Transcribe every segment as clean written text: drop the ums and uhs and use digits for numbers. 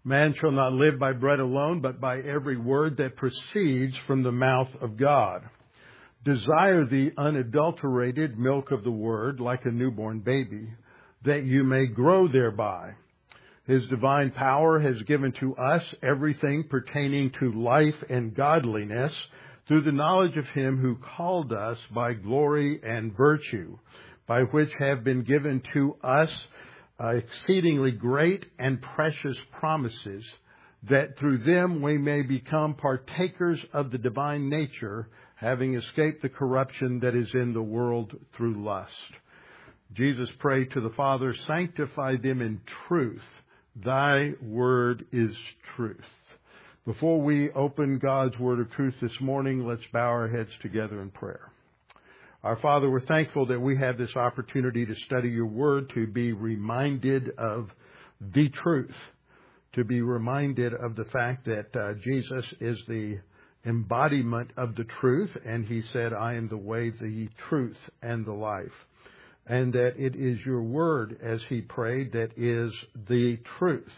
Man shall not live by bread alone, but by every word that proceeds from the mouth of God. Desire the unadulterated milk of the word like a newborn baby, that you may grow thereby. His divine power has given to us everything pertaining to life and godliness through the knowledge of him who called us by glory and virtue, by which have been given to us exceedingly great and precious promises, that through them we may become partakers of the divine nature, having escaped the corruption that is in the world through lust. Jesus prayed to the Father, sanctify them in truth. Thy word is truth. Before we open God's word of truth this morning, let's bow our heads together in prayer. Our Father, we're thankful that we have this opportunity to study your word, to be reminded of the truth, to be reminded of the fact that Jesus is the embodiment of the truth, and he said, I am the way, the truth, and the life. And that it is your word, as he prayed, that is the truth.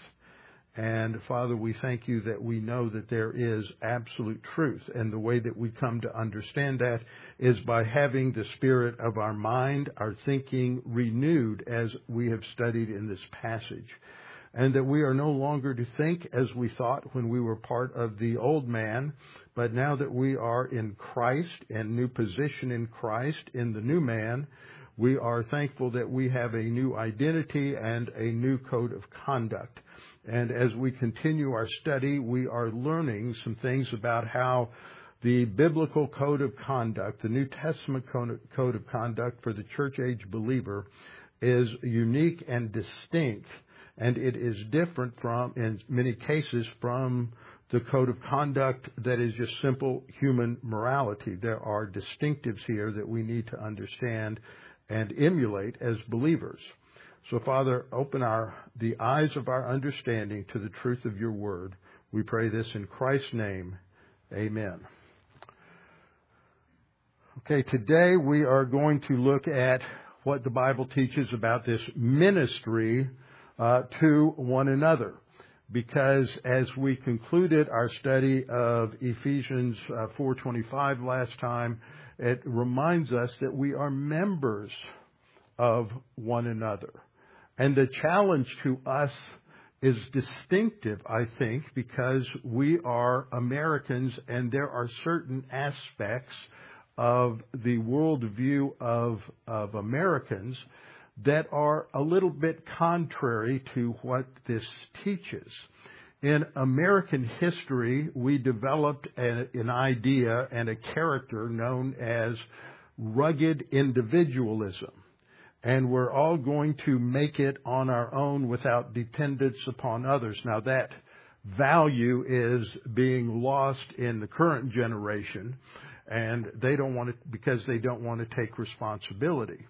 And Father, we thank you that we know that there is absolute truth. And the way that we come to understand that is by having the spirit of our mind, our thinking renewed as we have studied in this passage. And that we are no longer to think as we thought when we were part of the old man, but now that we are in Christ and new position in Christ in the new man, we are thankful that we have a new identity and a new code of conduct. And as we continue our study, we are learning some things about how the biblical code of conduct, the New Testament code of conduct for the church age believer, is unique and distinct. And it is different from, in many cases, from the code of conduct that is just simple human morality. There are distinctives here that we need to understand and emulate as believers. So, Father, open the eyes of our understanding to the truth of your word. We pray this in Christ's name. Amen. Okay, today we are going to look at what the Bible teaches about this ministry to one another. Because as we concluded our study of Ephesians 4:25 last time, it reminds us that we are members of one another. And the challenge to us is distinctive, I think, because we are Americans and there are certain aspects of the worldview of Americans that are a little bit contrary to what this teaches. In American history, we developed an idea and a character known as rugged individualism. And we're all going to make it on our own without dependence upon others. Now, that value is being lost in the current generation, and they don't want it because they don't want to take responsibility.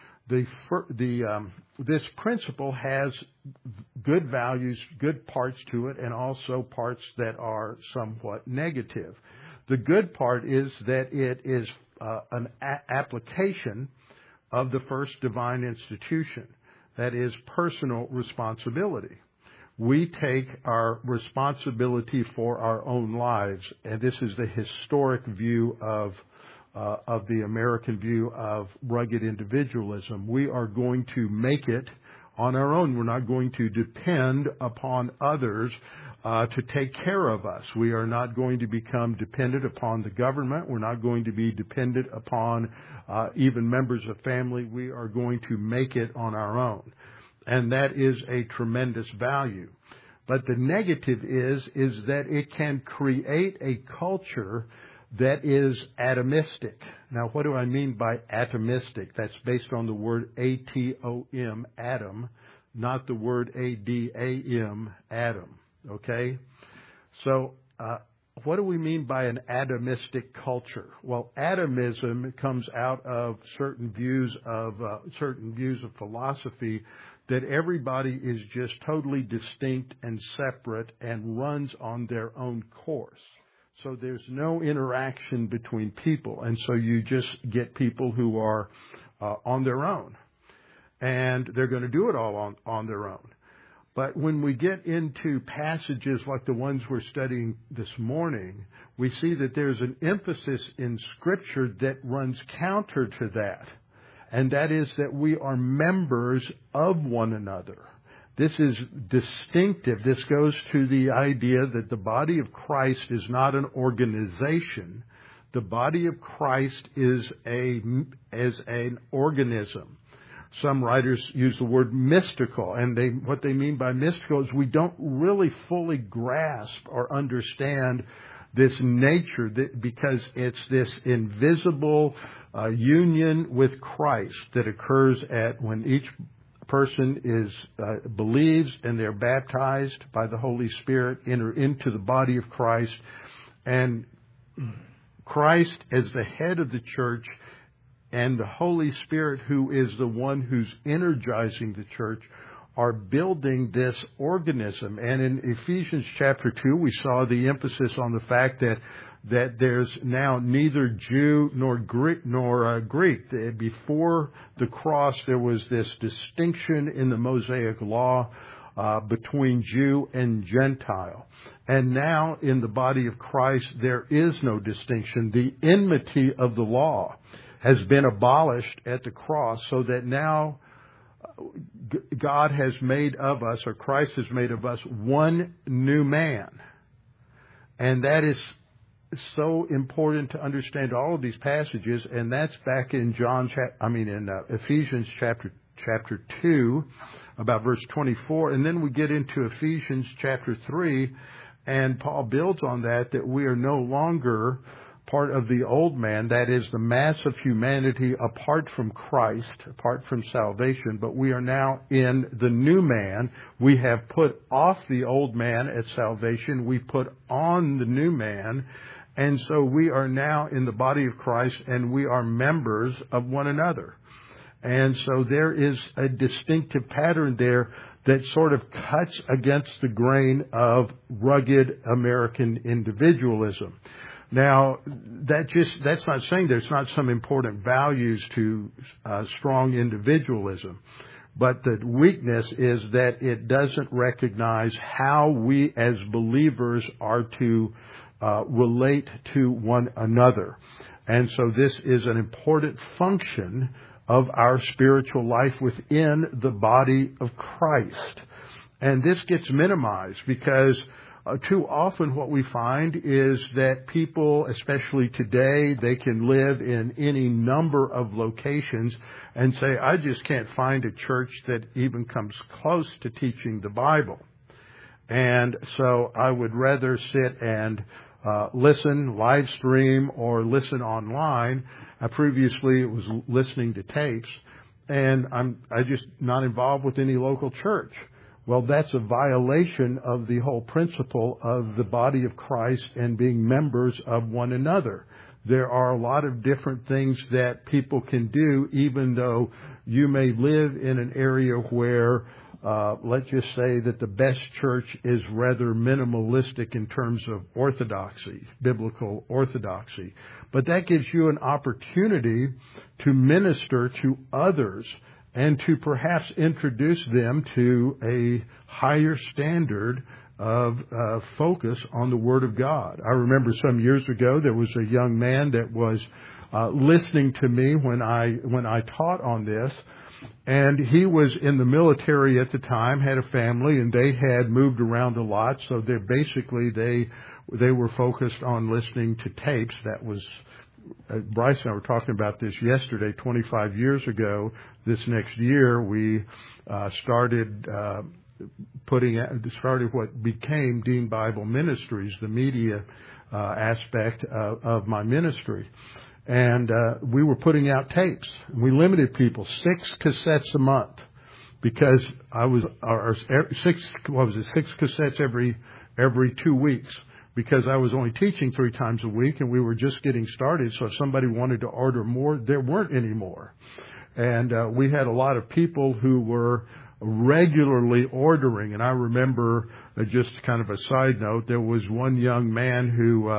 This principle has good values, good parts to it, and also parts that are somewhat negative. The good part is that it is an application of the first divine institution, that is personal responsibility. We take our responsibility for our own lives, and this is the historic view of the American view of rugged individualism. We are going to make it on our own. We're not going to depend upon others to take care of us. We are not going to become dependent upon the government. We're not going to be dependent upon even members of family. We are going to make it on our own. And that is a tremendous value. But the negative is that it can create a culture that is atomistic. Now, what do I mean by atomistic? That's based on the word atom, atom, not the word adam, atom. Okay? So, what do we mean by an atomistic culture? Well, atomism comes out of certain views of philosophy that everybody is just totally distinct and separate and runs on their own course. So there's no interaction between people, and so you just get people who are on their own, and they're going to do it all on their own. But when we get into passages like the ones we're studying this morning, we see that there's an emphasis in Scripture that runs counter to that. And that is that we are members of one another. This is distinctive. This goes to the idea that the body of Christ is not an organization. The body of Christ is an organism. Some writers use the word mystical, and what they mean by mystical is we don't really fully grasp or understand this nature because it's this invisible union with Christ that occurs when each person believes and they're baptized by the Holy Spirit, enter into the body of Christ, and Christ as the head of the church and the Holy Spirit, who is the one who's energizing the church, are building this organism. And in Ephesians chapter 2, we saw the emphasis on the fact that there's now neither Jew nor Greek. Before the cross, there was this distinction in the Mosaic law between Jew and Gentile. And now in the body of Christ, there is no distinction. The enmity of the law has been abolished at the cross, so that now God has made of us, or Christ has made of us, one new man. And that is so important to understand all of these passages, and that's back in Ephesians chapter 2, about verse 24, and then we get into Ephesians chapter 3, and Paul builds on that we are no longer part of the old man, that is the mass of humanity apart from Christ, apart from salvation, but we are now in the new man. We have put off the old man at salvation. We put on the new man. And so we are now in the body of Christ, and we are members of one another. And so there is a distinctive pattern there that sort of cuts against the grain of rugged American individualism. Now, that's not saying there's not some important values to strong individualism, but the weakness is that it doesn't recognize how we as believers are to relate to one another. And so this is an important function of our spiritual life within the body of Christ. And this gets minimized because too often what we find is that people, especially today, they can live in any number of locations and say, I just can't find a church that even comes close to teaching the Bible. And so I would rather sit and listen, live stream, or listen online. Previously, it was listening to tapes, and I just not involved with any local church. Well, that's a violation of the whole principle of the body of Christ and being members of one another. There are a lot of different things that people can do, even though you may live in an area where let's just say that the best church is rather minimalistic in terms of orthodoxy, biblical orthodoxy. But that gives you an opportunity to minister to others and to perhaps introduce them to a higher standard of focus on the Word of God. I remember some years ago there was a young man that was listening to me when I taught on this. And he was in the military at the time, had a family, and they had moved around a lot. So they were focused on listening to tapes. That was Bryce and I were talking about this yesterday. 25 years ago, this next year, we started what became Dean Bible Ministries, the media aspect of my ministry. And we were putting out tapes. We limited people 6 cassettes a month because six cassettes every 2 weeks because I was only teaching 3 times a week and we were just getting started. So if somebody wanted to order more, there weren't any more. And we had a lot of people who were regularly ordering. And I remember, just kind of a side note, there was one young man who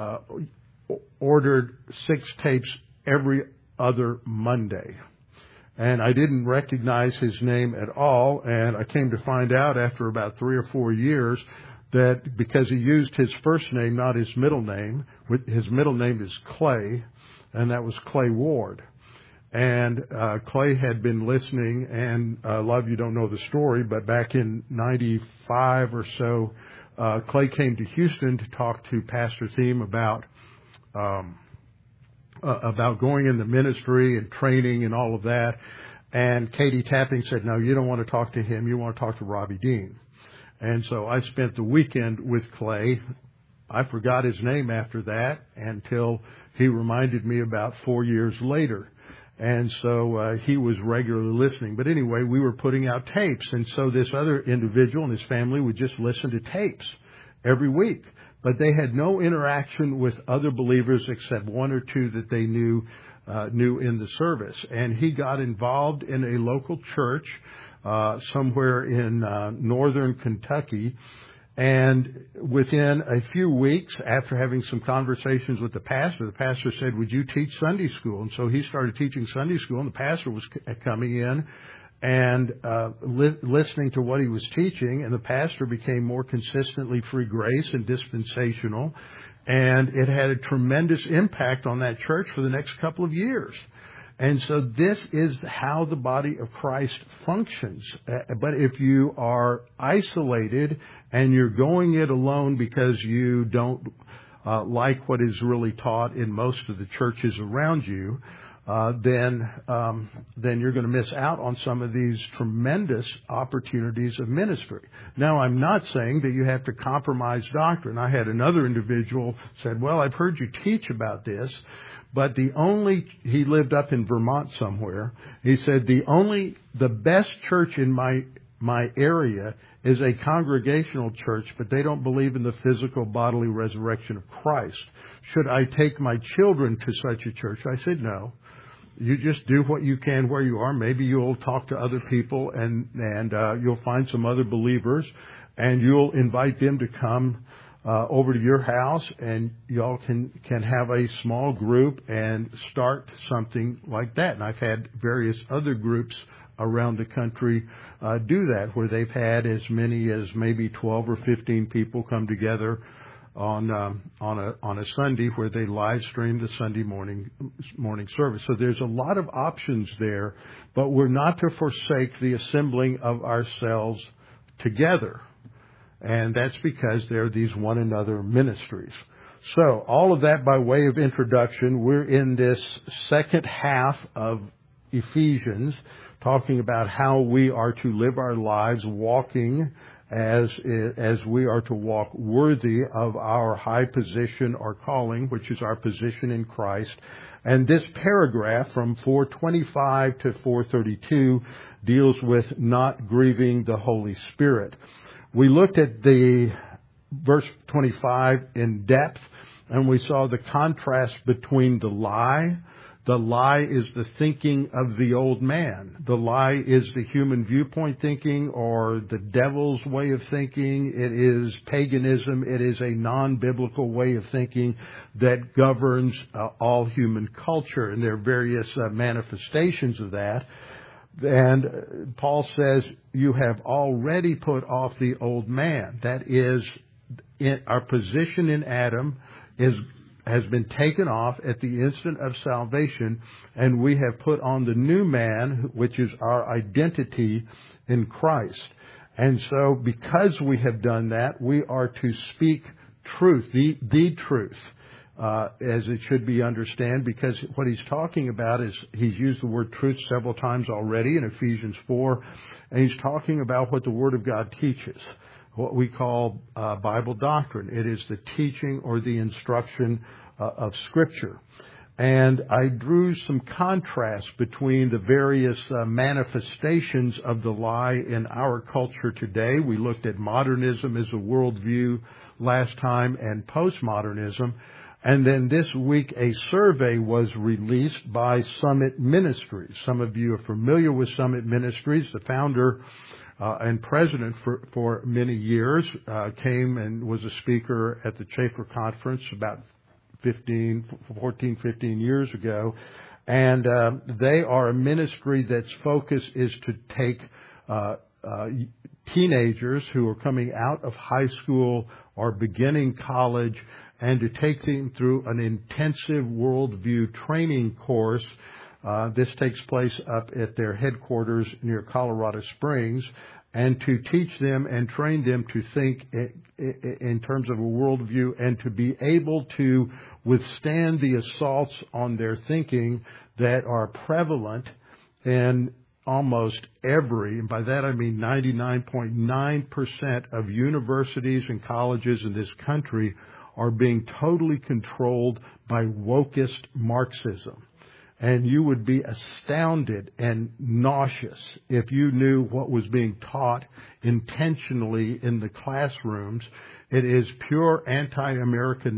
ordered 6 tapes every other Monday. And I didn't recognize his name at all. And I came to find out after about 3 or 4 years that because he used his first name, not his middle name, his middle name is Clay, and that was Clay Ward. And Clay had been listening, and a lot of you don't know the story, but back in 95 or so, Clay came to Houston to talk to Pastor Thiem about going in the ministry and training and all of that. And Katie Tapping said, no, you don't want to talk to him. You want to talk to Robbie Dean. And so I spent the weekend with Clay. I forgot his name after that until he reminded me about 4 years later. And so he was regularly listening. But anyway, we were putting out tapes. And so this other individual and his family would just listen to tapes every week. But they had no interaction with other believers except 1 or 2 that they knew in the service. And he got involved in a local church somewhere in northern Kentucky. And within a few weeks, after having some conversations with the pastor said, would you teach Sunday school? And so he started teaching Sunday school, and the pastor was coming in and listening to what he was teaching, and the pastor became more consistently free grace and dispensational, and it had a tremendous impact on that church for the next couple of years. And so this is how the body of Christ functions. But if you are isolated and you're going it alone because you don't like what is really taught in most of the churches around you, then you're going to miss out on some of these tremendous opportunities of ministry. Now, I'm not saying that you have to compromise doctrine. I had another individual said, well, I've heard you teach about this, but he lived up in Vermont somewhere. He said, the best church in my area is a congregational church, but they don't believe in the physical bodily resurrection of Christ. Should I take my children to such a church? I said, no. You just do what you can where you are. Maybe you'll talk to other people and you'll find some other believers and you'll invite them to come over to your house, and y'all can have a small group and start something like that. And I've had various other groups around the country do that, where they've had as many as maybe 12 or 15 people come together on a Sunday, where they live stream the Sunday morning service. So there's a lot of options there, but we're not to forsake the assembling of ourselves together. And that's because there are these one another ministries. So all of that by way of introduction. We're in this second half of Ephesians, talking about how we are to live our lives walking as we are to walk worthy of our high position or calling, which is our position in Christ. And this paragraph from 425 to 432 deals with not grieving the Holy Spirit. We looked at the verse 25 in depth, and we saw the contrast between the lie. The lie is the thinking of the old man. The lie is the human viewpoint thinking, or the devil's way of thinking. It is paganism. It is a non-biblical way of thinking that governs all human culture, and there are various manifestations of that. And Paul says, you have already put off the old man. That is, our position in Adam has been taken off at the instant of salvation, and we have put on the new man, which is our identity in Christ. And so because we have done that, we are to speak truth, the truth. As it should be understood, because what he's talking about is, he's used the word truth several times already in Ephesians 4, and he's talking about what the Word of God teaches, what we call Bible doctrine. It is the teaching or the instruction of Scripture. And I drew some contrast between the various manifestations of the lie in our culture today. We looked at modernism as a worldview last time, and postmodernism. And then this week, a survey was released by Summit Ministries. Some of you are familiar with Summit Ministries. The founder and president for many years came and was a speaker at the Chafer Conference about 15 years ago. And they are a ministry that's focus is to take teenagers who are coming out of high school or beginning college and to take them through an intensive worldview training course. This takes place up at their headquarters near Colorado Springs, and to teach them and train them to think in terms of a worldview and to be able to withstand the assaults on their thinking that are prevalent in almost every, and by that I mean 99.9% of universities and colleges in this country are being totally controlled by wokist Marxism. And you would be astounded and nauseous if you knew what was being taught intentionally in the classrooms. It is pure anti-American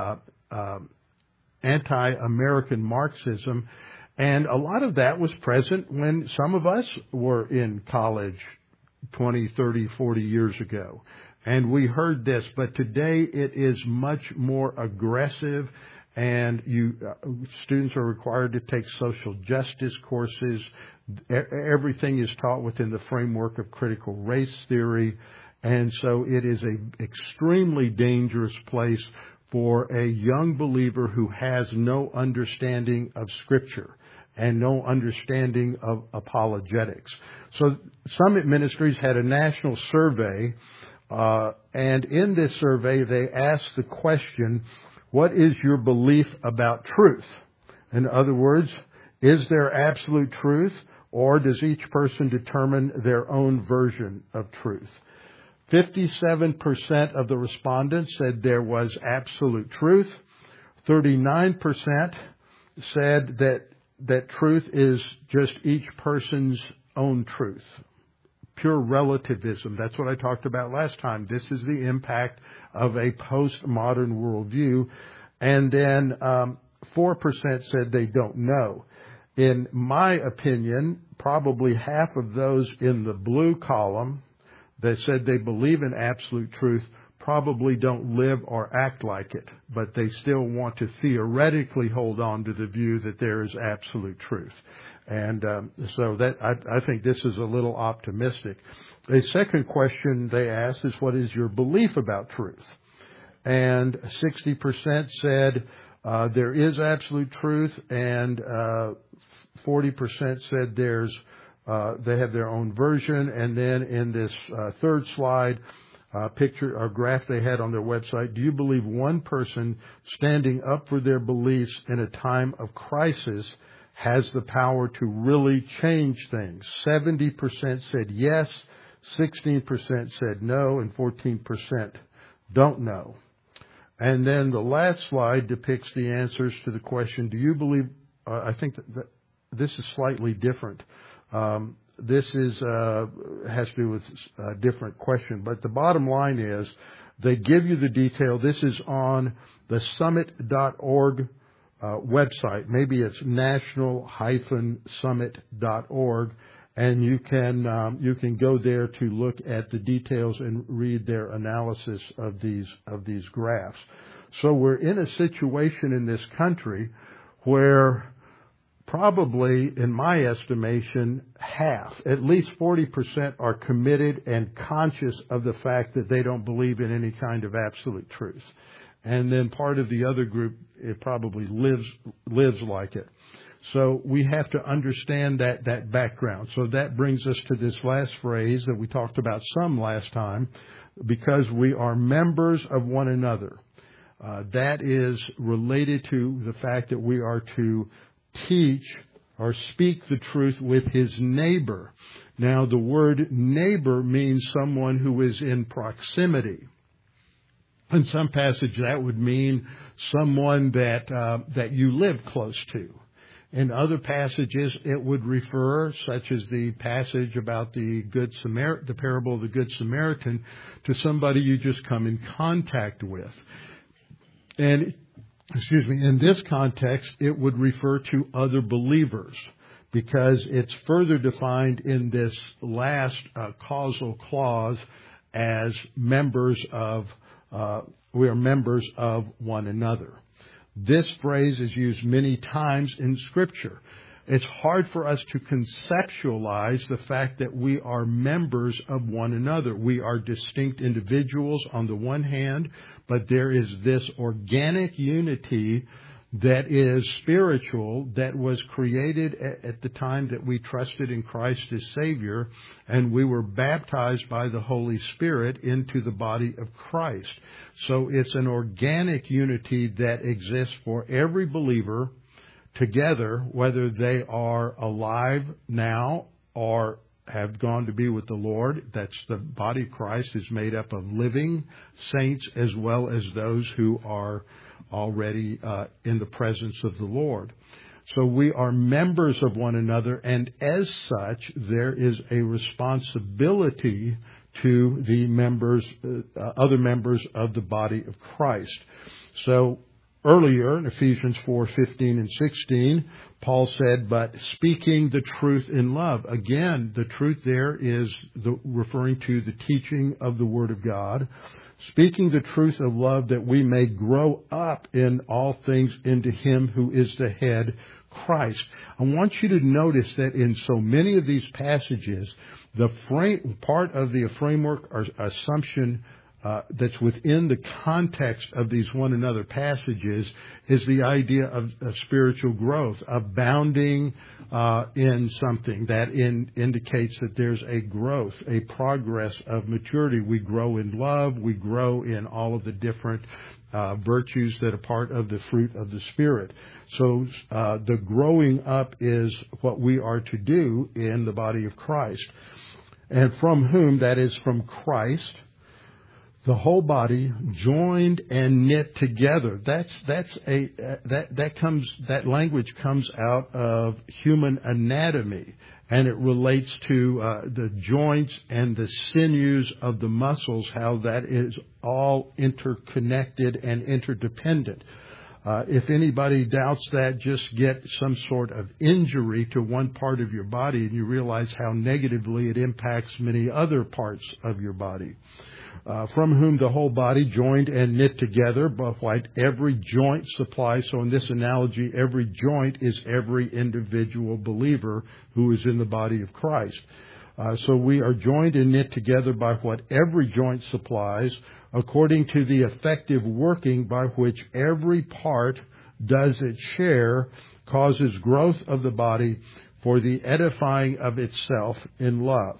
Marxism. And a lot of that was present when some of us were in college 20, 30, 40 years ago. And we heard this, but today it is much more aggressive, and students are required to take social justice courses. Everything is taught within the framework of critical race theory. And so it is an extremely dangerous place for a young believer who has no understanding of Scripture and no understanding of apologetics. So Summit Ministries had a national survey, and in this survey they asked the question, what is your belief about truth? In other words, is there absolute truth, or does each person determine their own version of truth? 57% of the respondents said there was absolute truth. 39% said that truth is just each person's own truth. Pure relativism. That's what I talked about last time. This is the impact of a postmodern worldview. And then 4% said they don't know. In my opinion, probably half of those in the blue column that said they believe in absolute truth probably don't live or act like it, but they still want to theoretically hold on to the view that there is absolute truth. And so that I think this is a little optimistic. A second question they asked is, what is your belief about truth? And 60% said there is absolute truth, and 40% said they have their own version. And then in this third slide, picture or graph they had on their website, do you believe one person standing up for their beliefs in a time of crisis has the power to really change things? 70% said yes, 16% said no, and 14% don't know. And then the last slide depicts the answers to the question, do you believe, I think that this is slightly different. This has to do with a different question. But the bottom line is they give you the detail. This is on the summit.org website. Maybe it's national-summit.org. And you can go there to look at the details and read their analysis of these graphs. So we're in a situation in this country where probably, in my estimation, at least 40% are committed and conscious of the fact that they don't believe in any kind of absolute truth. And then part of the other group, it probably lives like it. So we have to understand that background. So that brings us to this last phrase that we talked about some last time, because we are members of one another. That is related to the fact that we are to teach or speak the truth with his neighbor. Now, the word neighbor means someone who is in proximity. In some passage, that would mean someone that you live close to. In other passages, it would refer, such as the passage about the parable of the Good Samaritan, to somebody you just come in contact with. And in this context, it would refer to other believers, because it's further defined in this last causal clause as we are members of one another. This phrase is used many times in Scripture. It's hard for us to conceptualize the fact that we are members of one another. We are distinct individuals on the one hand, but there is this organic unity that is spiritual, that was created at the time that we trusted in Christ as Savior, and we were baptized by the Holy Spirit into the body of Christ. So it's an organic unity that exists for every believer together, whether they are alive now or have gone to be with the Lord. That's the body of Christ is made up of living saints as well as those who are already in the presence of the Lord. So we are members of one another, and as such, there is a responsibility to the members, other members of the body of Christ. So earlier in Ephesians 4:15 and 16, Paul said, but speaking the truth in love. Again, the truth there is referring to the teaching of the Word of God. Speaking the truth of love, that we may grow up in all things into Him who is the head, Christ. I want you to notice that in so many of these passages, the part of the framework or assumption that's within the context of these one another passages is the idea of spiritual growth, abounding in something that indicates that there's a growth, a progress of maturity. We grow in love. We grow in all of the different virtues that are part of the fruit of the Spirit. So the growing up is what we are to do in the body of Christ. And from whom, that is from Christ, the whole body joined and knit together. That language comes out of human anatomy, and it relates to the joints and the sinews of the muscles, how that is all interconnected and interdependent. If anybody doubts that, just get some sort of injury to one part of your body, and you realize how negatively it impacts many other parts of your body. From whom the whole body joined and knit together by what every joint supplies. So in this analogy, every joint is every individual believer who is in the body of Christ. So we are joined and knit together by what every joint supplies, according to the effective working by which every part does its share, causes growth of the body for the edifying of itself in love.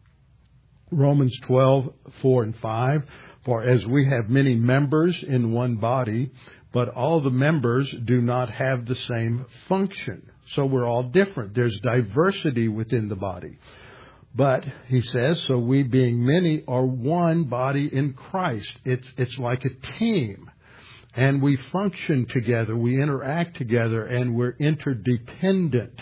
Romans 12:4 and 5, for as we have many members in one body, but all the members do not have the same function. So we're all different. There's diversity within the body. But, he says, so we being many are one body in Christ. It's like a team. And we function together, we interact together, and we're interdependent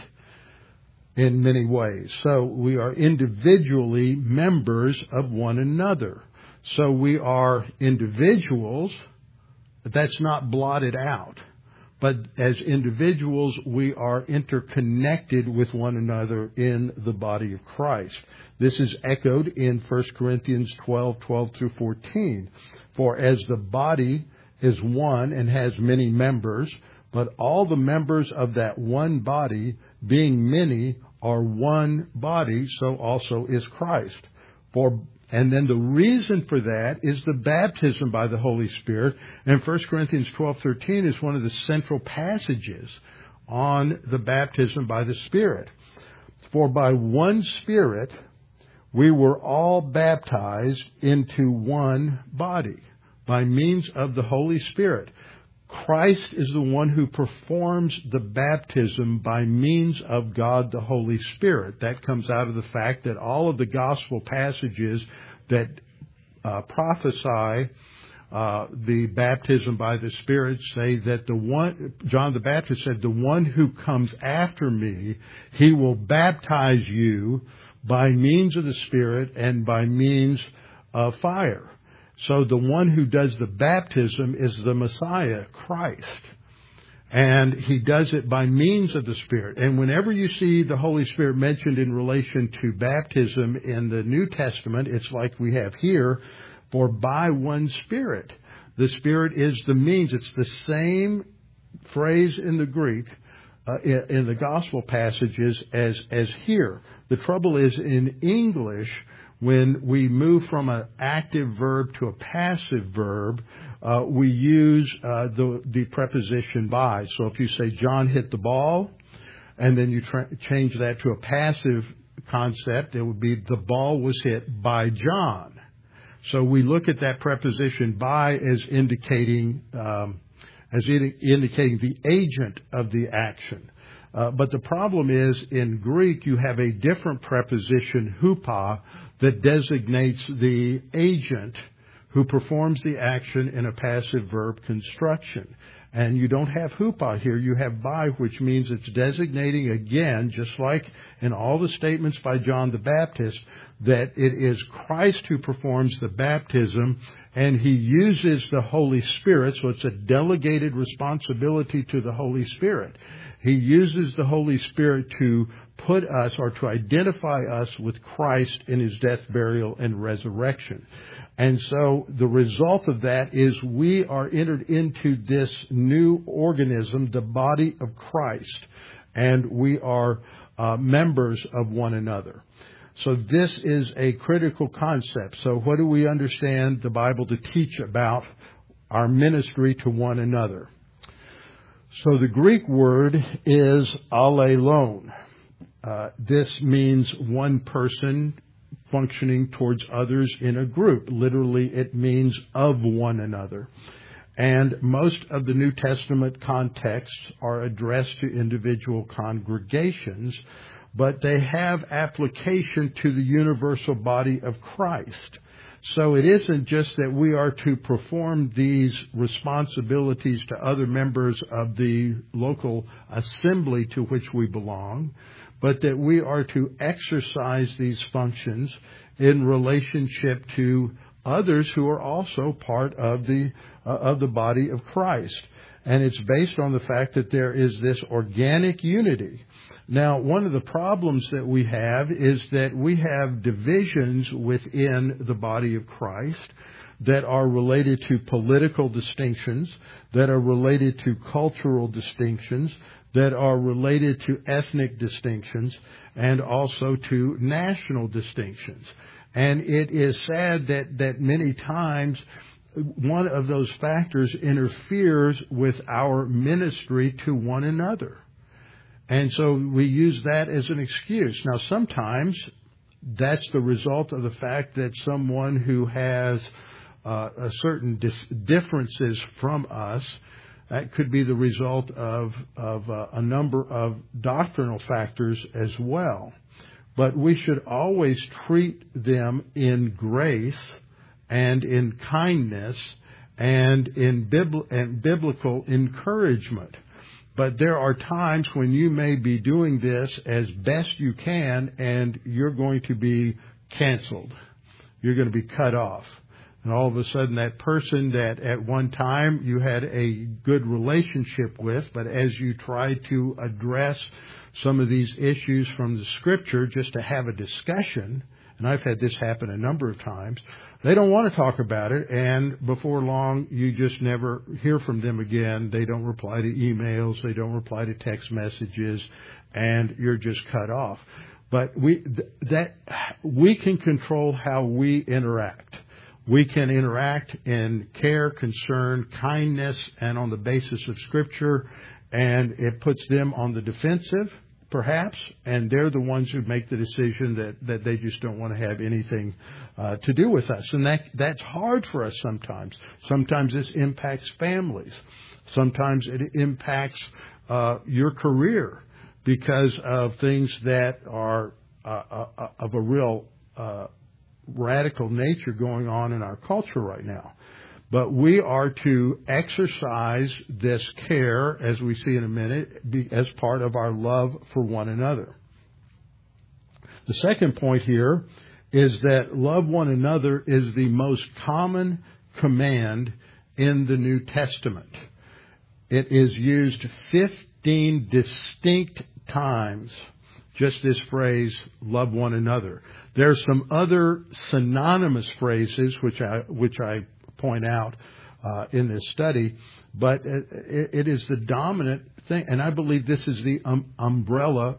in many ways. So we are individually members of one another. So we are individuals, but that's not blotted out. But as individuals, we are interconnected with one another in the body of Christ. This is echoed in 1 Corinthians 12:12 through 14. For as the body is one and has many members, but all the members of that one body, being many, are one body, so also is Christ. And then the reason for that is the baptism by the Holy Spirit. And 1 Corinthians 12:13 is one of the central passages on the baptism by the Spirit. For by one Spirit we were all baptized into one body by means of the Holy Spirit. Christ is the one who performs the baptism by means of God the Holy Spirit. That comes out of the fact that all of the gospel passages that prophesy the baptism by the Spirit say that John the Baptist said, the one who comes after me, he will baptize you by means of the Spirit and by means of fire. So the one who does the baptism is the Messiah, Christ. And he does it by means of the Spirit. And whenever you see the Holy Spirit mentioned in relation to baptism in the New Testament, it's like we have here, for by one Spirit. The Spirit is the means. It's the same phrase in the Greek, in the gospel passages as here. The trouble is in English, when we move from an active verb to a passive verb, we use the preposition by. So if you say John hit the ball, and then you change that to a passive concept, it would be the ball was hit by John. So we look at that preposition by as indicating the agent of the action. But the problem is in Greek you have a different preposition, hupa, that designates the agent who performs the action in a passive verb construction. And you don't have hupa here, you have by, which means it's designating again, just like in all the statements by John the Baptist, that it is Christ who performs the baptism, and he uses the Holy Spirit, so it's a delegated responsibility to the Holy Spirit. He uses the Holy Spirit to put us or to identify us with Christ in his death, burial, and resurrection. And so the result of that is we are entered into this new organism, the body of Christ, and we are members of one another. So this is a critical concept. So what do we understand the Bible to teach about our ministry to one another? So the Greek word is allelon. This means one person functioning towards others in a group. Literally, it means of one another. And most of the New Testament contexts are addressed to individual congregations, but they have application to the universal body of Christ. So it isn't just that we are to perform these responsibilities to other members of the local assembly to which we belong, but that we are to exercise these functions in relationship to others who are also part of the body of Christ. And it's based on the fact that there is this organic unity. Now, one of the problems that we have is that we have divisions within the body of Christ that are related to political distinctions, that are related to cultural distinctions, that are related to ethnic distinctions, and also to national distinctions. And it is sad that many times one of those factors interferes with our ministry to one another. And so we use that as an excuse. Now, sometimes that's the result of the fact that someone who has a certain differences from us, that could be the result of a number of doctrinal factors as well. But we should always treat them in grace and in kindness and in biblical encouragement. But there are times when you may be doing this as best you can and you're going to be canceled. You're going to be cut off. And all of a sudden that person that at one time you had a good relationship with, but as you try to address some of these issues from the Scripture just to have a discussion, and I've had this happen a number of times, they don't want to talk about it, and before long you just never hear from them again. They don't reply to emails, they don't reply to text messages, and you're just cut off. But we can control how we interact. We can interact in care, concern, kindness, and on the basis of Scripture, and it puts them on the defensive, perhaps, and they're the ones who make the decision that they just don't want to have anything to do with us. And that's hard for us sometimes. Sometimes this impacts families. Sometimes it impacts your career because of things that are of a real radical nature going on in our culture right now. But we are to exercise this care, as we see in a minute, as part of our love for one another. The second point here is that love one another is the most common command in the New Testament. It is used 15 distinct times, just this phrase, love one another. There are some other synonymous phrases which I point out in this study. But it is the dominant thing, and I believe this is the umbrella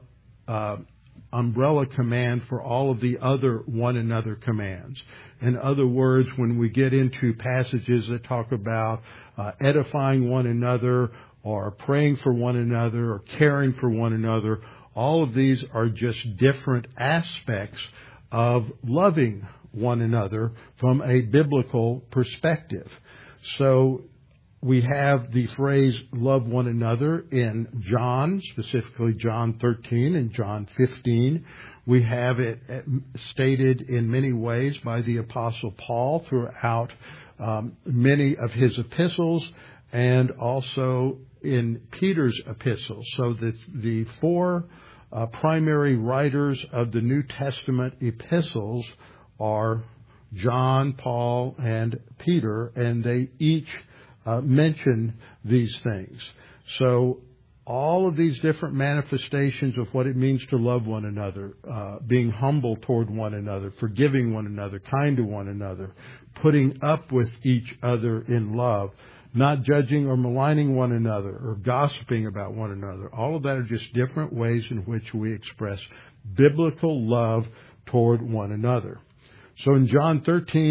command for all of the other one another commands. In other words, when we get into passages that talk about edifying one another or praying for one another or caring for one another, all of these are just different aspects of loving one another from a biblical perspective. So we have the phrase love one another in John, specifically John 13 and John 15. We have it stated in many ways by the Apostle Paul throughout many of his epistles and also in Peter's epistles. So the four primary writers of the New Testament epistles are John, Paul, and Peter, and they each mention these things. So all of these different manifestations of what it means to love one another, being humble toward one another, forgiving one another, kind to one another, putting up with each other in love, not judging or maligning one another or gossiping about one another. All of that are just different ways in which we express biblical love toward one another. So in John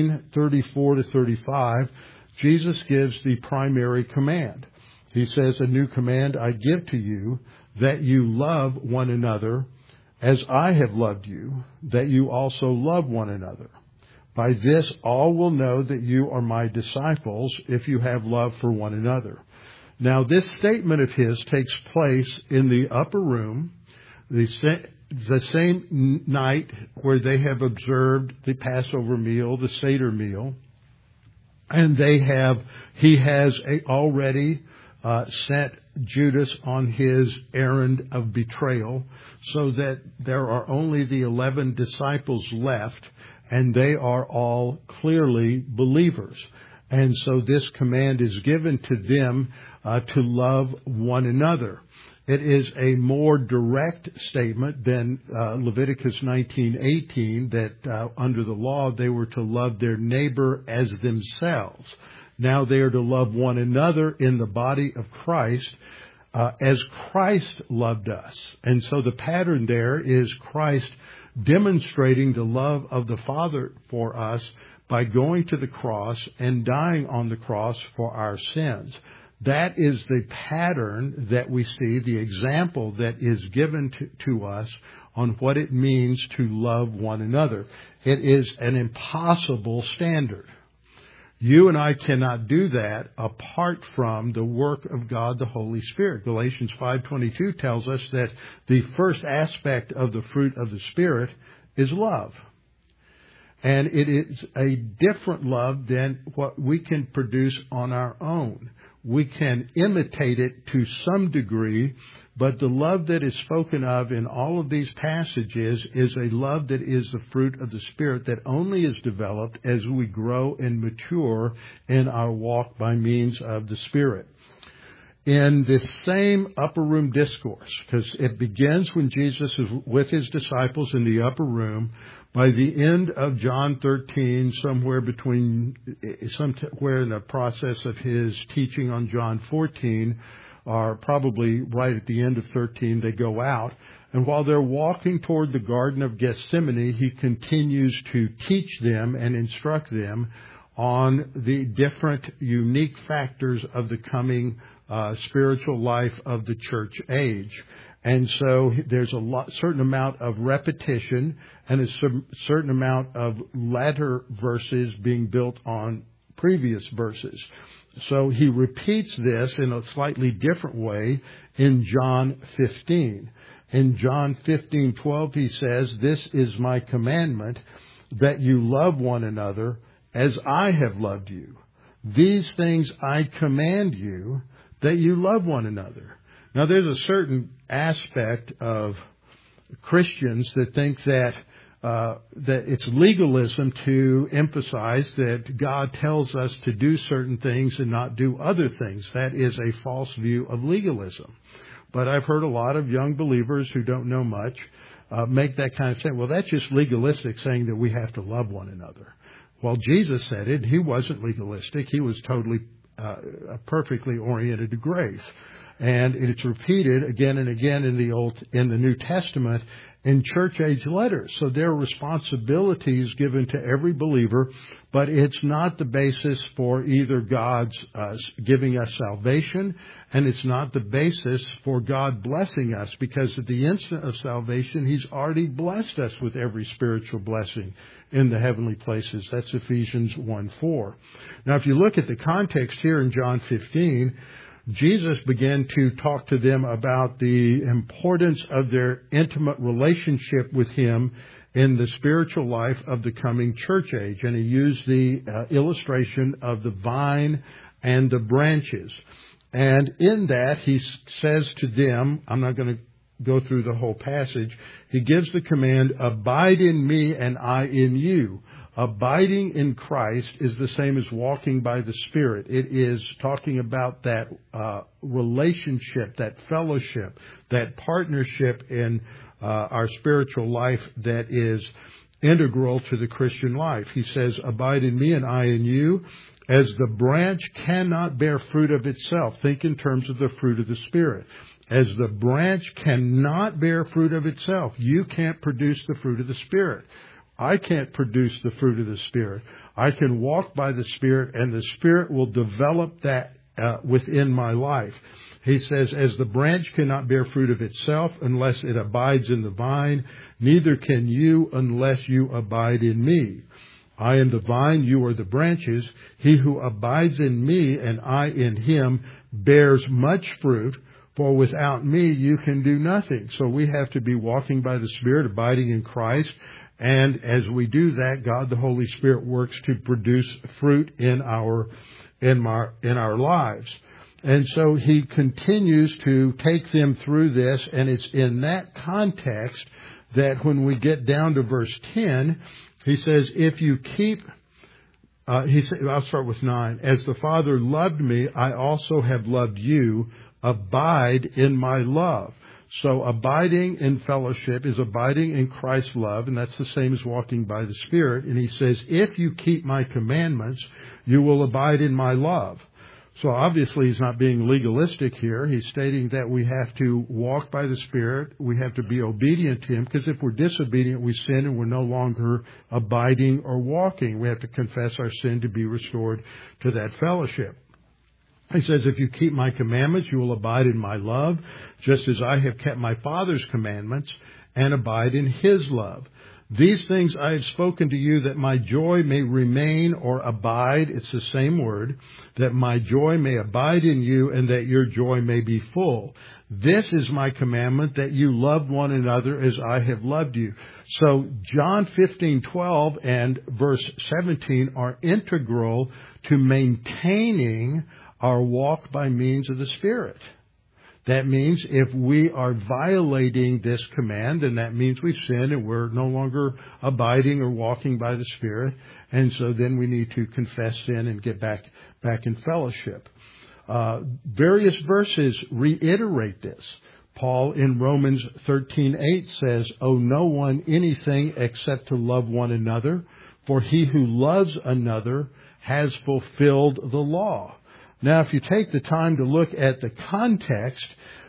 13:34-35, Jesus gives the primary command. He says, "A new command I give to you, that you love one another as I have loved you, that you also love one another. By this all will know that you are my disciples if you have love for one another." Now this statement of his takes place in the upper room, the same night where they have observed the Passover meal, the Seder meal, and he has already sent Judas on his errand of betrayal, so that there are only the 11 disciples left, and they are all clearly believers. And so this command is given to them to love one another. It is a more direct statement than Leviticus 19:18, that under the law they were to love their neighbor as themselves. Now they are to love one another in the body of Christ as Christ loved us. And so the pattern there is Christ demonstrating the love of the Father for us by going to the cross and dying on the cross for our sins. That is the pattern that we see, the example that is given to us on what it means to love one another. It is an impossible standard. You and I cannot do that apart from the work of God, the Holy Spirit. Galatians 5:22 tells us that the first aspect of the fruit of the Spirit is love. And it is a different love than what we can produce on our own. We can imitate it to some degree, but the love that is spoken of in all of these passages is a love that is the fruit of the Spirit that only is developed as we grow and mature in our walk by means of the Spirit. In this same upper room discourse, because it begins when Jesus is with his disciples in the upper room, by the end of John 13, somewhere in the process of his teaching on John 14, or probably right at the end of 13, they go out. And while they're walking toward the Garden of Gethsemane, he continues to teach them and instruct them on the different unique factors of the coming spiritual life of the church age. And so there's certain amount of repetition and a certain amount of latter verses being built on previous verses. So he repeats this in a slightly different way in John 15. In John 15:12 he says, "This is my commandment, that you love one another as I have loved you. These things I command you, that you love one another." Now, there's a certain aspect of Christians that think that it's legalism to emphasize that God tells us to do certain things and not do other things. That is a false view of legalism. But I've heard a lot of young believers who don't know much make that kind of statement. Well, that's just legalistic, saying that we have to love one another. Well, Jesus said it. He wasn't legalistic. He was totally perfectly oriented to grace. And it's repeated again and again in the New Testament in church age letters. So there are responsibilities given to every believer, but it's not the basis for either God's giving us salvation, and it's not the basis for God blessing us, because at the instant of salvation, He's already blessed us with every spiritual blessing in the heavenly places. That's Ephesians 1:4. Now, if you look at the context here in John 15, Jesus began to talk to them about the importance of their intimate relationship with Him in the spiritual life of the coming church age. And He used the illustration of the vine and the branches. And in that, He says to them, I'm not going to go through the whole passage, He gives the command, abide in me and I in you. Abiding in Christ is the same as walking by the Spirit. It is talking about that relationship, that fellowship, that partnership in our spiritual life that is integral to the Christian life. He says, abide in me and I in you. As the branch cannot bear fruit of itself. Think in terms of the fruit of the Spirit. As the branch cannot bear fruit of itself. You can't produce the fruit of the Spirit. I can't produce the fruit of the Spirit. I can walk by the Spirit, and the Spirit will develop that within my life. He says, as the branch cannot bear fruit of itself unless it abides in the vine, neither can you unless you abide in me. I am the vine, you are the branches. He who abides in me and I in him bears much fruit, for without me you can do nothing. So we have to be walking by the Spirit, abiding in Christ. And as we do that, God the Holy Spirit works to produce fruit in our lives. And so He continues to take them through this, and it's in that context that when we get down to verse 10, He says, if you keep, I'll start with 9. As the Father loved me, I also have loved you. Abide in my love. So abiding in fellowship is abiding in Christ's love, and that's the same as walking by the Spirit. And He says, if you keep my commandments, you will abide in my love. So obviously He's not being legalistic here. He's stating that we have to walk by the Spirit. We have to be obedient to Him, because if we're disobedient, we sin and we're no longer abiding or walking. We have to confess our sin to be restored to that fellowship. He says, if you keep my commandments, you will abide in my love, just as I have kept my Father's commandments and abide in His love. These things I have spoken to you that my joy may remain or abide. It's the same word, that my joy may abide in you and that your joy may be full. This is my commandment, that you love one another as I have loved you. So John 15:12 and verse 17 are integral to maintaining our walk by means of the Spirit. That means if we are violating this command, then that means we've sinned and we're no longer abiding or walking by the Spirit. And so then we need to confess sin and get back in fellowship. Various verses reiterate this. Paul in Romans 13:8 says, owe no one anything except to love one another, for he who loves another has fulfilled the law. Now, if you take the time to look at the context,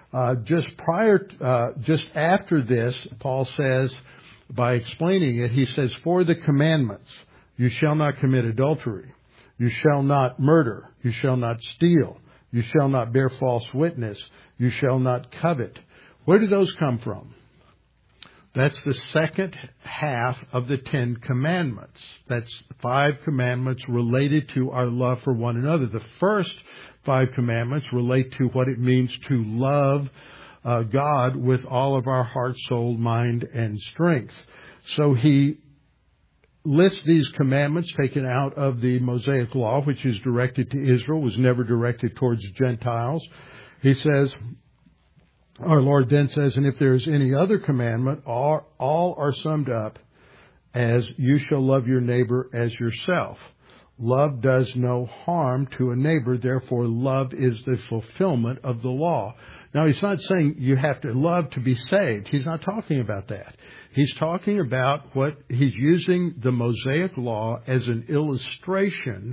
just after this, Paul says, by explaining it, he says, for the commandments, you shall not commit adultery, you shall not murder, you shall not steal, you shall not bear false witness, you shall not covet. Where do those come from? That's the second half of the 10 commandments. That's 5 commandments related to our love for one another. The first 5 commandments relate to what it means to love God with all of our heart, soul, mind, and strength. So he lists these commandments taken out of the Mosaic Law, which is directed to Israel, was never directed towards Gentiles. He says, our Lord then says, and if there is any other commandment, all are summed up as you shall love your neighbor as yourself. Love does no harm to a neighbor, therefore love is the fulfillment of the law. Now, he's not saying you have to love to be saved. He's not talking about that. He's talking about he's using the Mosaic Law as an illustration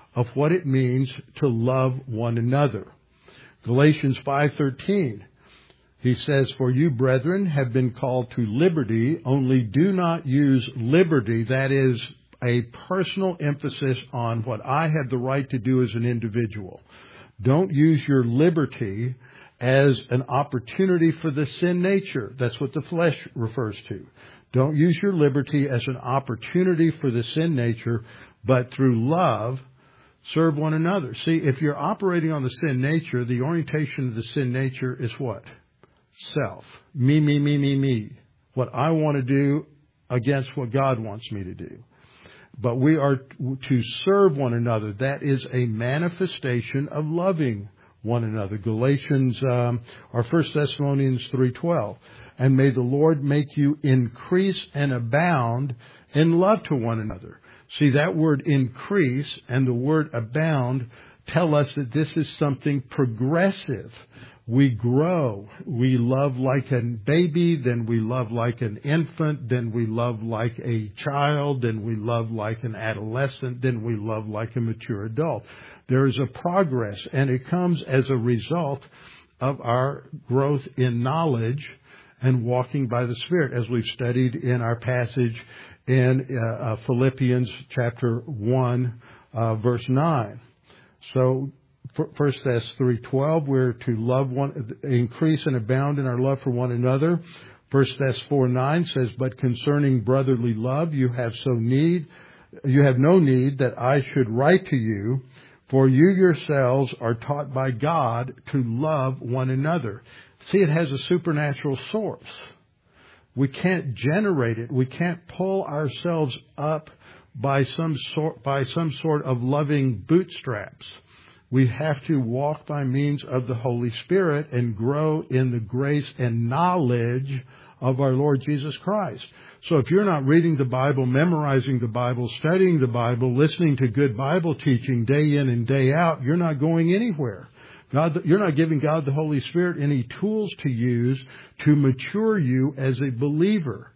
of what it means to love one another. Galatians 5:13, he says, "For you, brethren, have been called to liberty, only do not use liberty," that is a personal emphasis on what I have the right to do as an individual. Don't use your liberty as an opportunity for the sin nature. That's what the flesh refers to. Don't use your liberty as an opportunity for the sin nature, but through love, serve one another. See, if you're operating on the sin nature, the orientation of the sin nature is what? Self. Me, me, me, me, me. What I want to do against what God wants me to do. But we are to serve one another. That is a manifestation of loving one another. Galatians, or 1 Thessalonians 3:12. "And may the Lord make you increase and abound in love to one another." See, that word increase and the word abound tell us that this is something progressive. We grow. We love like a baby, then we love like an infant, then we love like a child, then we love like an adolescent, then we love like a mature adult. There is a progress, and it comes as a result of our growth in knowledge and walking by the Spirit, as we've studied in our passage in Philippians chapter 1, verse 9. So, 1 Thess 3:12, we're to love one, increase and abound in our love for one another. 1 Thess 4:9 says, "But concerning brotherly love, you have no need that I should write to you, for you yourselves are taught by God to love one another." See, it has a supernatural source. We can't generate it. We can't pull ourselves up by some sort of loving bootstraps. We have to walk by means of the Holy Spirit and grow in the grace and knowledge of our Lord Jesus Christ. So if you're not reading the Bible, memorizing the Bible, studying the Bible, listening to good Bible teaching day in and day out, you're not going anywhere. You're not giving God the Holy Spirit any tools to use to mature you as a believer.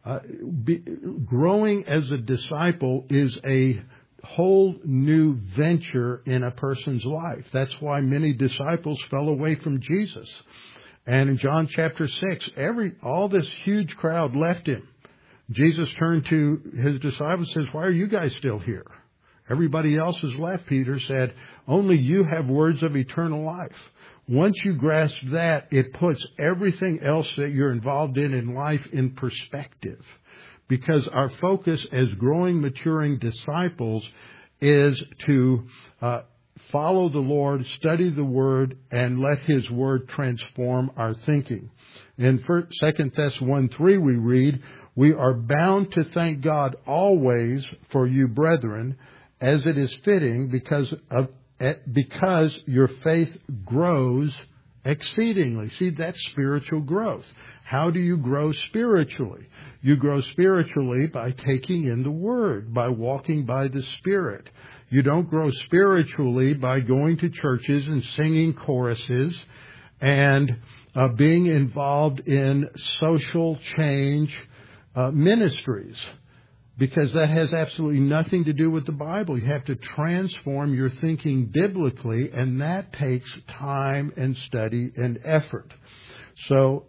Growing as a disciple is a whole new venture in a person's life. That's why many disciples fell away from Jesus. And in John chapter 6, all this huge crowd left him. Jesus turned to his disciples and says, "Why are you guys still here? Everybody else has left." Peter said, "Only you have words of eternal life." Once you grasp that, it puts everything else that you're involved in life in perspective. Because our focus as growing, maturing disciples is to follow the Lord, study the Word, and let His Word transform our thinking. In 2 Thess 1:3 we read, "We are bound to thank God always for you, brethren, as it is fitting, because your faith grows exceedingly." See, that's spiritual growth. How do you grow spiritually? You grow spiritually by taking in the Word, by walking by the Spirit. You don't grow spiritually by going to churches and singing choruses and being involved in social change ministries, because that has absolutely nothing to do with the Bible. You have to transform your thinking biblically, and that takes time and study and effort. So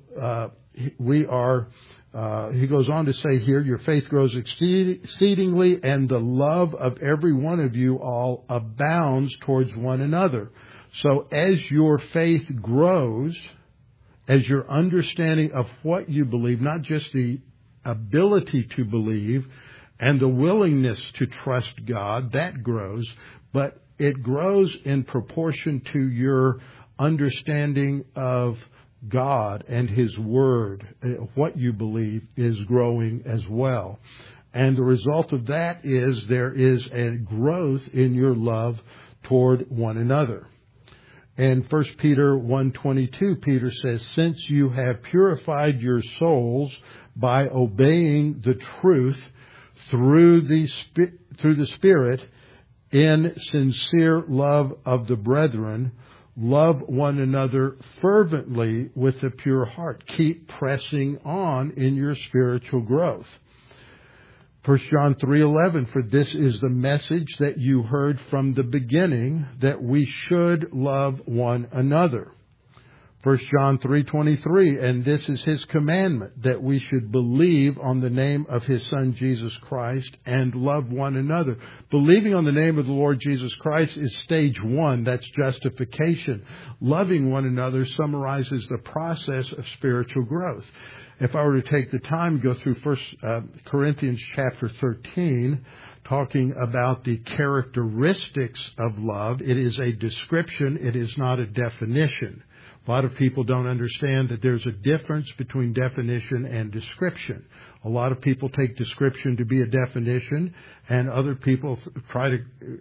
he goes on to say here, "Your faith grows exceedingly, and the love of every one of you all abounds towards one another." So as your faith grows, as your understanding of what you believe, not just the ability to believe and the willingness to trust God, that grows, but it grows in proportion to your understanding of God and His Word. What you believe is growing as well. And the result of that is there is a growth in your love toward one another. In 1 Peter 1:22, Peter says, "Since you have purified your souls by obeying the truth through the Spirit in sincere love of the brethren, love one another fervently with a pure heart." Keep pressing on in your spiritual growth. 1 John 3:11, for this is the message that you heard from the beginning, that we should love one another. 1 John 3:23, and this is his commandment, that we should believe on the name of his Son Jesus Christ and love one another. Believing on the name of the Lord Jesus Christ is stage one. That's justification. Loving one another summarizes the process of spiritual growth. If I were to take the time to go through 1 Corinthians chapter 13, talking about the characteristics of love, it is a description, it is not a definition. A lot of people don't understand that there's a difference between definition and description. A lot of people take description to be a definition, and other people try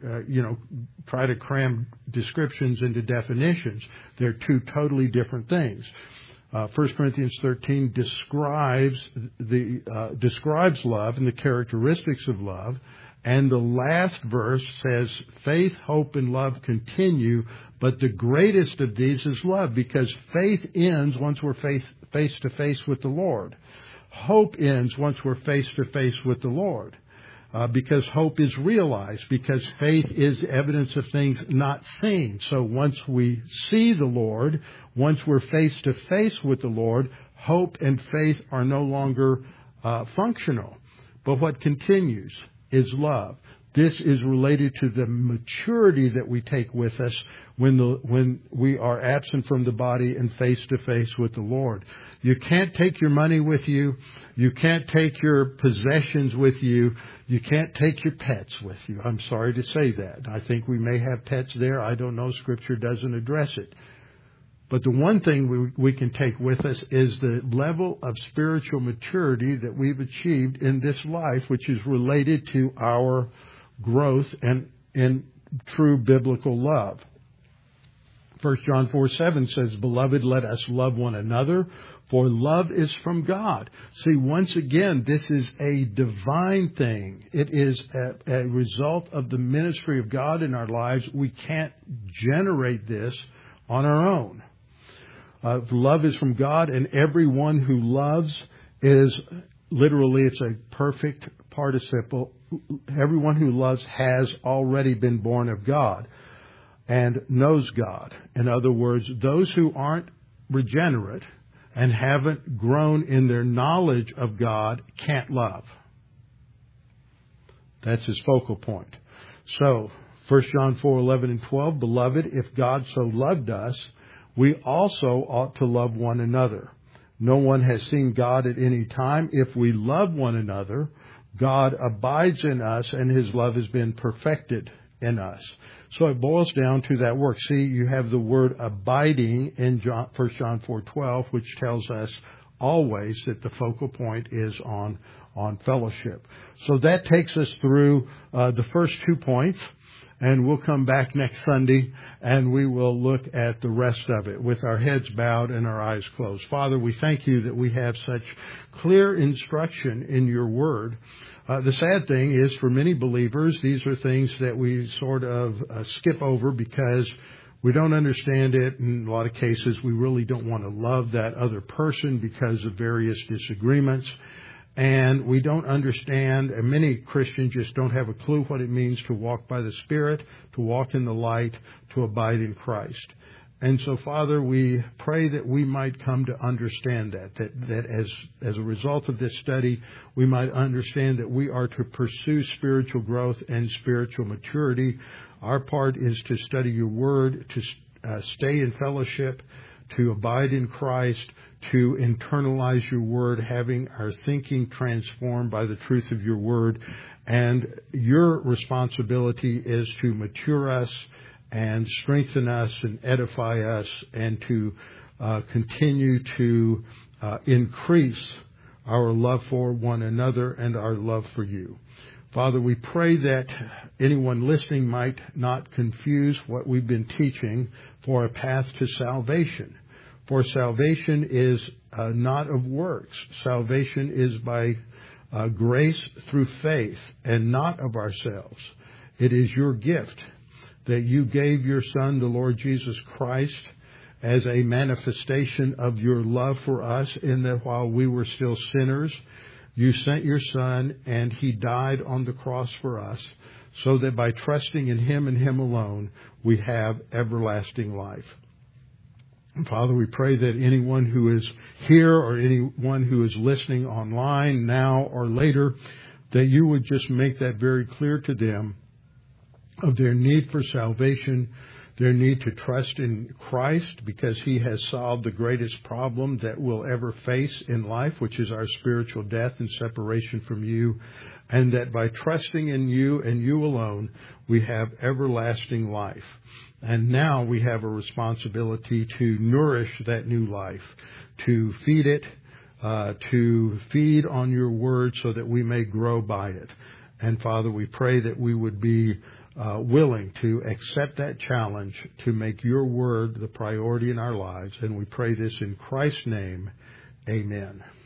to cram descriptions into definitions. They're two totally different things. 1 Corinthians 13 describes love and the characteristics of love. And the last verse says, faith, hope, and love continue, but the greatest of these is love, because faith ends once we're face to face with the Lord. Hope ends once we're face to face with the Lord, because hope is realized, because faith is evidence of things not seen. So once we see the Lord, once we're face to face with the Lord, hope and faith are no longer functional. But what continues is love. This is related to the maturity that we take with us when we are absent from the body and face to face with the Lord. You can't take your money with you. You can't take your possessions with you. You can't take your pets with you. I'm sorry to say that. I think we may have pets there. I don't know. Scripture doesn't address it. But the one thing we can take with us is the level of spiritual maturity that we've achieved in this life, which is related to our growth and in true biblical love. 1 John 4:7 says, Beloved, let us love one another, for love is from God. See, once again, this is a divine thing. It is a result of the ministry of God in our lives. We can't generate this on our own. Love is from God, and everyone who loves is, literally, it's a perfect participle. Everyone who loves has already been born of God and knows God. In other words, those who aren't regenerate and haven't grown in their knowledge of God can't love. That's his focal point. So, 1 John 4:11 and 12, Beloved, if God so loved us, we also ought to love one another. No one has seen God at any time. If we love one another, God abides in us, and his love has been perfected in us. So it boils down to that work. See, you have the word abiding in 1 John 4:12, which tells us always that the focal point is on fellowship. So that takes us through the first 2 points. And we'll come back next Sunday and we will look at the rest of it with our heads bowed and our eyes closed. Father, we thank you that we have such clear instruction in your word. The sad thing is, for many believers, these are things that we sort of skip over because we don't understand it. In a lot of cases, we really don't want to love that other person because of various disagreements. And we don't understand, and many Christians just don't have a clue what it means to walk by the Spirit, to walk in the light, to abide in Christ. And so, Father, we pray that we might come to understand that as a result of this study, we might understand that we are to pursue spiritual growth and spiritual maturity. Our part is to study your word, to stay in fellowship, to abide in Christ, to internalize your word, having our thinking transformed by the truth of your word. And your responsibility is to mature us and strengthen us and edify us and to continue to increase our love for one another and our love for you. Father, we pray that anyone listening might not confuse what we've been teaching for a path to salvation. For salvation is not of works. Salvation is by grace through faith and not of ourselves. It is your gift that you gave your Son, the Lord Jesus Christ, as a manifestation of your love for us, in that while we were still sinners, You sent your Son, and He died on the cross for us, so that by trusting in Him and Him alone, we have everlasting life. And Father, we pray that anyone who is here or anyone who is listening online now or later, that you would just make that very clear to them of their need for salvation, their need to trust in Christ because He has solved the greatest problem that we'll ever face in life, which is our spiritual death and separation from you, and that by trusting in you and you alone, we have everlasting life. And now we have a responsibility to nourish that new life, to feed it, to feed on your word so that we may grow by it. And Father, we pray that we would be willing to accept that challenge to make your word the priority in our lives. And we pray this in Christ's name. Amen.